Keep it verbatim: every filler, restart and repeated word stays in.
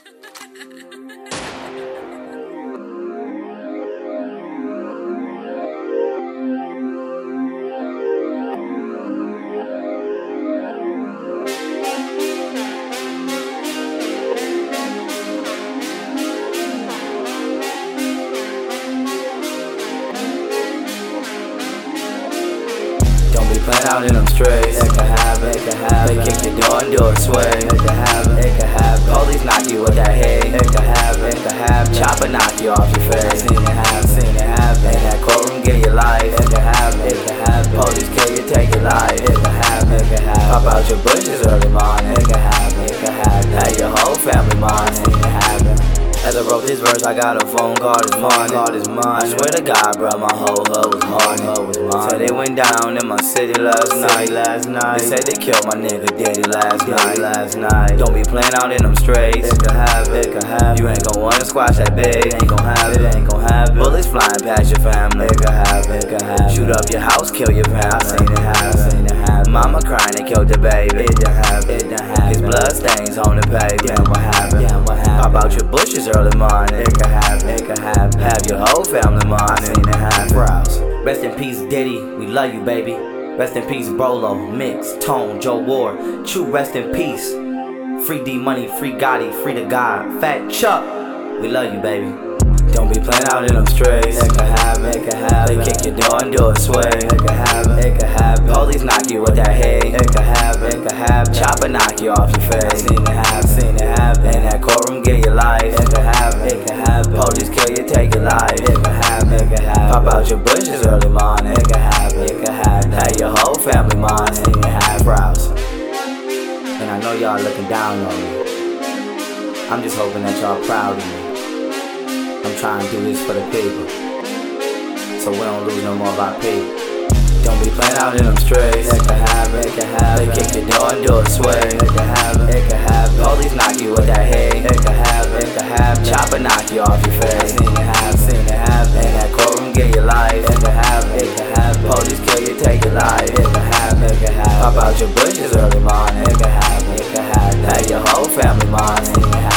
Don't be playing out in them streets. It can happen, it can happen. They kick your door and do a sway. It can happen, it can happen. Police knock you with that hate. It can happen, it can happen. Chopper knock you off your face. I seen it happen, seen it happen. In that courtroom, get your life. It can happen, it can happen. Police kill you, take your life. It can happen, it can happen. Pop out your bushes early morning. It can happen, it can happen. Have your whole family mourning. It can happen. As I wrote this verse, I got a phone call this morning. Call this morning. I swear to God, bro, my whole hood was morning. Said they went down in my city last night. Last night. They said they killed my nigga Diddy last night. Last night. Don't be playing out in them streets. It can happen. It can happen. You ain't gon' wanna squash that big. It ain't gon' happen. It ain't gon' happen. Bullets flying past your family. It can happen. It can happen. Shoot up your house, kill your family. I seen it happen. I seen it happen. Mama crying, they killed the baby. It done happen. It done happen. His blood stains on the pavement. Yeah, what happened? Yeah, what happened? Pop out your bushes early morning. It can happen, it can happen. Have your whole family mourning. Seen it happen. Browse. Rest in peace, Diddy. We love you, baby. Rest in peace, Bolo, Mix, Tone, Joe Ward. True rest in peace. Free D Money, free Gotti, free the God. Fat Chuck. We love you, baby. Don't be playing out in them streets. It can happen, it can happen. They kick your door and do a sway. It can happen, it can happen. Police knock you with that hate. It can happen, it can happen. Chopper knock you off your face. I seen it happen, seen it happen. In that courtroom, get your life. It can happen, it can happen. Police kill you, take your life. It can happen, it can happen. Pop out your bushes early morning. It can happen, it can happen. Have your whole family mourning. Seen it happen. Browse. And I know y'all looking down on me. I'm just hoping that y'all proud of me. I'm trying to do this for the people, so we don't lose no more of our people. Don't be playing out in them streets. It can happen, it can happen. They kick your door and do a sway. It can happen, it can happen. Police knock you with that hate. It can happen, it can happen. Chopper knock you off your face. I seen it happen, seen it happen. In that courtroom, get your life. It can happen, it can happen. Police kill you, take your life. It can happen, it can happen. Pop out your bushes early morning. It can happen, it can happen. Have your whole family mourning.